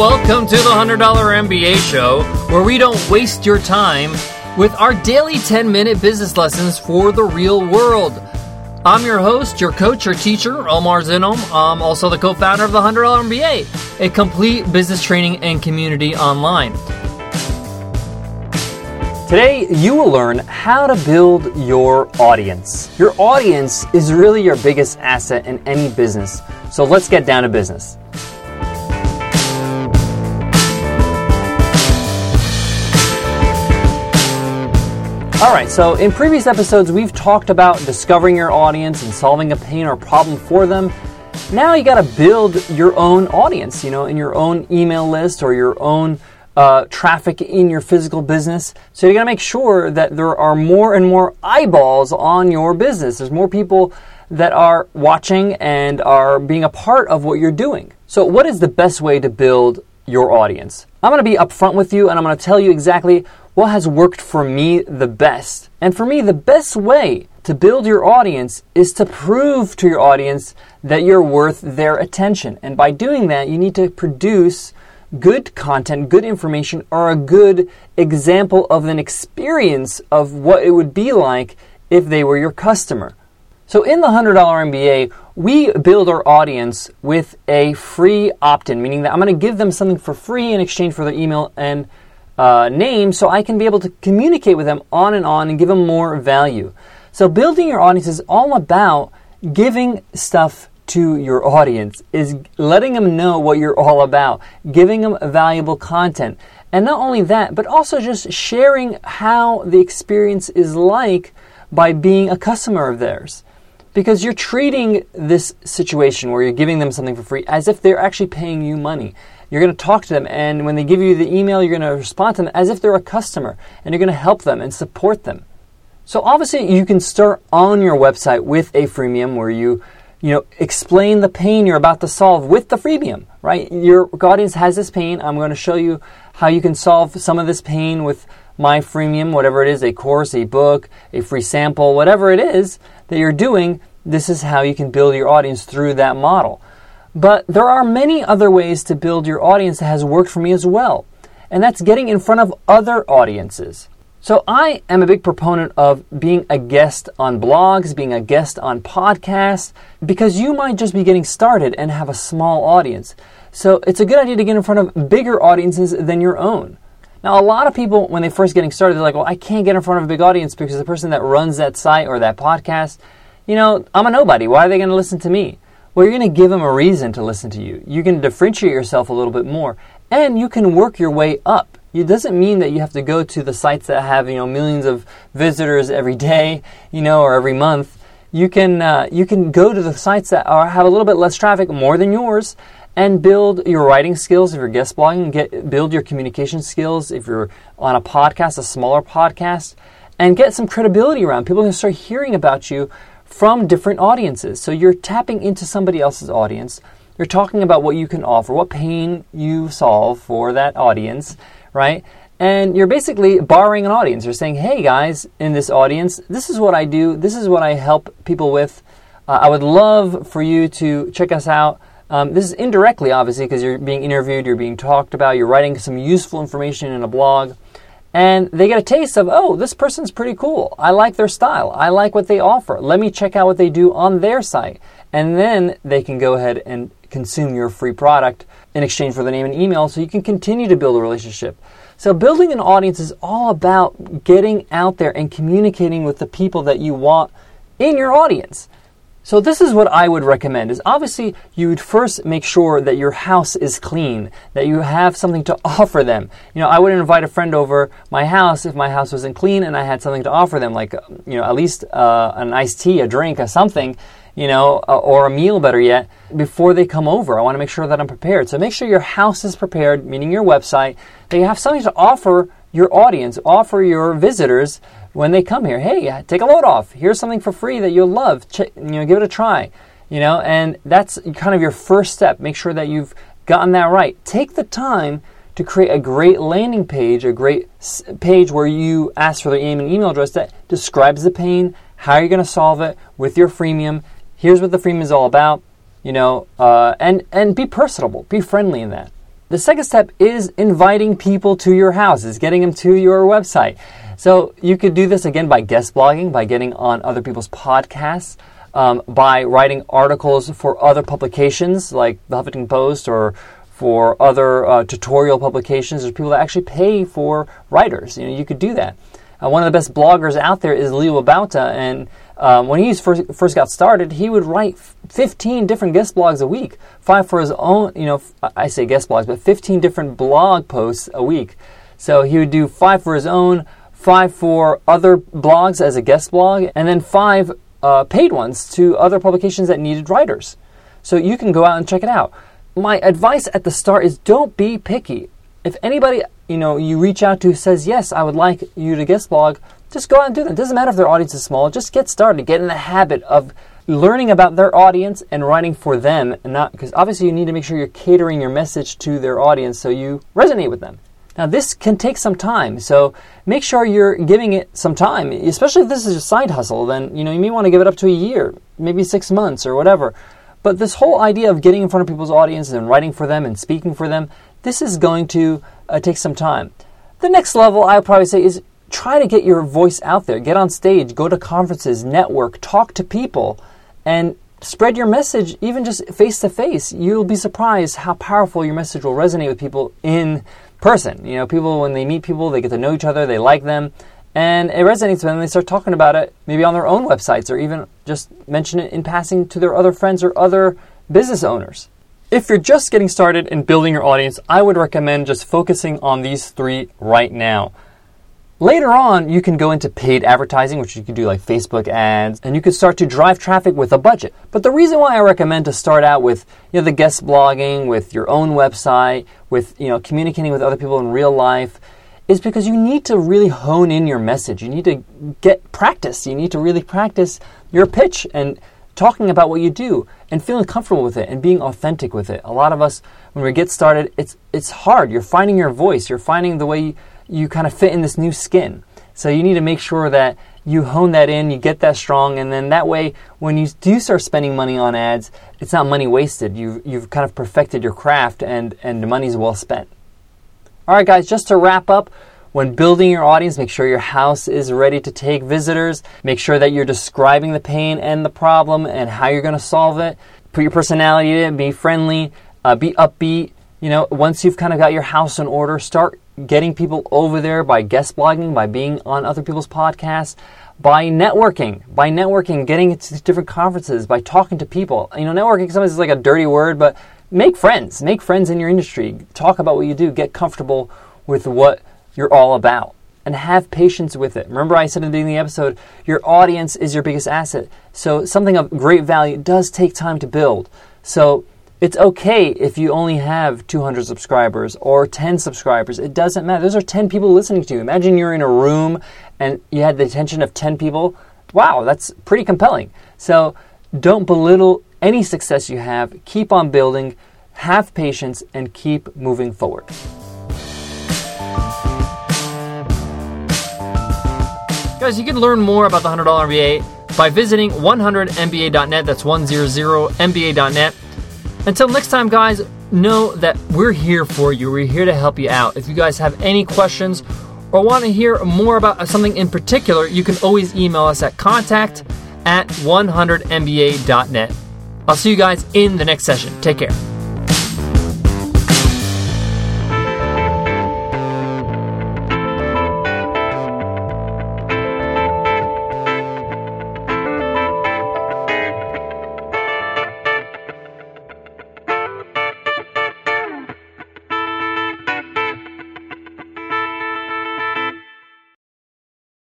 welcome to the $100 MBA show, where we don't waste your time with our daily 10-minute business lessons for the real world. I'm your host, your coach, your teacher, Omar Zinom. I'm also the co-founder of the $100 MBA, a complete business training and community online. Today, you will learn how to build your audience. Your audience is really your biggest asset in any business. So let's get down to business. Alright, so in previous episodes, we've talked about discovering your audience and solving a pain or problem for them. Now you got to build your own audience, in your own email list or your own traffic in your physical business. So you got to make sure that there are more and more eyeballs on your business. There's more people that are watching and are being a part of what you're doing. So what is the best way to build your audience? I'm going to be upfront with you and I'm going to tell you exactly what has worked for me the best. And for me, the best way to build your audience is to prove to your audience that you're worth their attention. And by doing that, you need to produce good content, good information, or a good example of an experience of what it would be like if they were your customer. So in the $100 MBA, we build our audience with a free opt-in, meaning that I'm going to give them something for free in exchange for their email and name, so I can be able to communicate with them on and give them more value. So building your audience is all about giving stuff to your audience, is letting them know what you're all about, giving them valuable content. And not only that, but also just sharing how the experience is like by being a customer of theirs. Because you're treating this situation where you're giving them something for free as if they're actually paying you money. You're going to talk to them, and when they give you the email, you're going to respond to them as if they're a customer, and you're going to help them and support them. So obviously, you can start on your website with a freemium where you explain the pain you're about to solve with the freemium, right? Your audience has this pain. I'm going to show you how you can solve some of this pain with my freemium, whatever it is, a course, a book, a free sample, whatever it is that you're doing. This is how you can build your audience through that model. But there are many other ways to build your audience that has worked for me as well. And that's getting in front of other audiences. So I am a big proponent of being a guest on blogs, being a guest on podcasts, because you might just be getting started and have a small audience. So it's a good idea to get in front of bigger audiences than your own. Now, a lot of people, when they're first getting started, they're like, well, I can't get in front of a big audience because the person that runs that site or that podcast, I'm a nobody. Why are they going to listen to me? Well, you're going to give them a reason to listen to you. You can differentiate yourself a little bit more, and you can work your way up. It doesn't mean that you have to go to the sites that have millions of visitors every day, or every month. You can go to the sites that have a little bit less traffic, more than yours, and build your writing skills if you're guest blogging. Build your communication skills if you're on a podcast, a smaller podcast, and get some credibility around. People are going to start hearing about you from different audiences. So you're tapping into somebody else's audience. You're talking about what you can offer, what pain you solve for that audience, right? And you're basically borrowing an audience. You're saying, hey guys, in this audience, this is what I do. This is what I help people with. I would love for you to check us out. This is indirectly, obviously, because you're being interviewed, you're being talked about, you're writing some useful information in a blog. And they get a taste of, oh, this person's pretty cool. I like their style. I like what they offer. Let me check out what they do on their site. And then they can go ahead and consume your free product in exchange for the name and email so you can continue to build a relationship. So building an audience is all about getting out there and communicating with the people that you want in your audience. So this is what I would recommend, is obviously you would first make sure that your house is clean, that you have something to offer them. I wouldn't invite a friend over my house if my house wasn't clean and I had something to offer them, like, at least an iced tea, a drink, or something, or a meal, better yet, before they come over. I want to make sure that I'm prepared. So make sure your house is prepared, meaning your website, that you have something to offer your audience, offer your visitors when they come here. Hey, take a load off. Here's something for free that you'll love. Give it a try. And that's kind of your first step. Make sure that you've gotten that right. Take the time to create a great landing page, a great page where you ask for their name and email address that describes the pain, how you're going to solve it with your freemium. Here's what the freemium is all about, and be personable, be friendly in that. The second step is inviting people to your house, is getting them to your website. So you could do this again by guest blogging, by getting on other people's podcasts, by writing articles for other publications like the Huffington Post or for other tutorial publications. There's people that actually pay for writers. You could do that. One of the best bloggers out there is Leo Babauta, and when he first got started, he would write 15 different guest blogs a week, 5 for his own, I say guest blogs, but 15 different blog posts a week. So he would do 5 for his own, 5 for other blogs as a guest blog, and then 5 paid ones to other publications that needed writers. So you can go out and check it out. My advice at the start is don't be picky. If anybody you reach out to who says, yes, I would like you to guest blog, just go out and do that. It doesn't matter if their audience is small. Just get started. Get in the habit of learning about their audience and writing for them, and not because obviously you need to make sure you're catering your message to their audience so you resonate with them. Now, this can take some time, so make sure you're giving it some time, especially if this is a side hustle. Then you may want to give it up to a year, maybe 6 months or whatever. But this whole idea of getting in front of people's audiences and writing for them and speaking for them, this is going to take some time. The next level, I would probably say, is try to get your voice out there. Get on stage, go to conferences, network, talk to people, and spread your message even just face-to-face. You'll be surprised how powerful your message will resonate with people in person. People, when they meet people, they get to know each other, they like them, and it resonates with them, and they start talking about it maybe on their own websites or even just mention it in passing to their other friends or other business owners. If you're just getting started in building your audience, I would recommend just focusing on these 3 right now. Later on, you can go into paid advertising, which you can do like Facebook ads, and you can start to drive traffic with a budget. But the reason why I recommend to start out with the guest blogging, with your own website, with communicating with other people in real life, is because you need to really hone in your message. You need to get practice. You need to really practice your pitch and talking about what you do and feeling comfortable with it and being authentic with it. A lot of us, when we get started, it's hard. You're finding your voice. You're finding the way you kind of fit in this new skin. So you need to make sure that you hone that in, you get that strong, and then that way, when you do start spending money on ads, it's not money wasted. You've kind of perfected your craft, and the money's well spent. All right, guys, just to wrap up, when building your audience, make sure your house is ready to take visitors. Make sure that you're describing the pain and the problem and how you're going to solve it. Put your personality in it, be friendly, be upbeat. Once you've kind of got your house in order, start getting people over there by guest blogging, by being on other people's podcasts, by networking, getting to different conferences, by talking to people. Networking sometimes is like a dirty word, but make friends in your industry. Talk about what you do. Get comfortable with what you're all about and have patience with it. Remember I said in the beginning of the episode, your audience is your biggest asset. So something of great value does take time to build. So it's okay if you only have 200 subscribers or 10 subscribers. It doesn't matter. Those are 10 people listening to you. Imagine you're in a room and you had the attention of 10 people. Wow, that's pretty compelling. So don't belittle any success you have. Keep on building, have patience, and keep moving forward. Guys, you can learn more about the $100 MBA by visiting 100mba.net. That's 100mba.net. Until next time, guys, know that we're here for you. We're here to help you out. If you guys have any questions or want to hear more about something in particular, you can always email us at contact@100mba.net. I'll see you guys in the next session. Take care.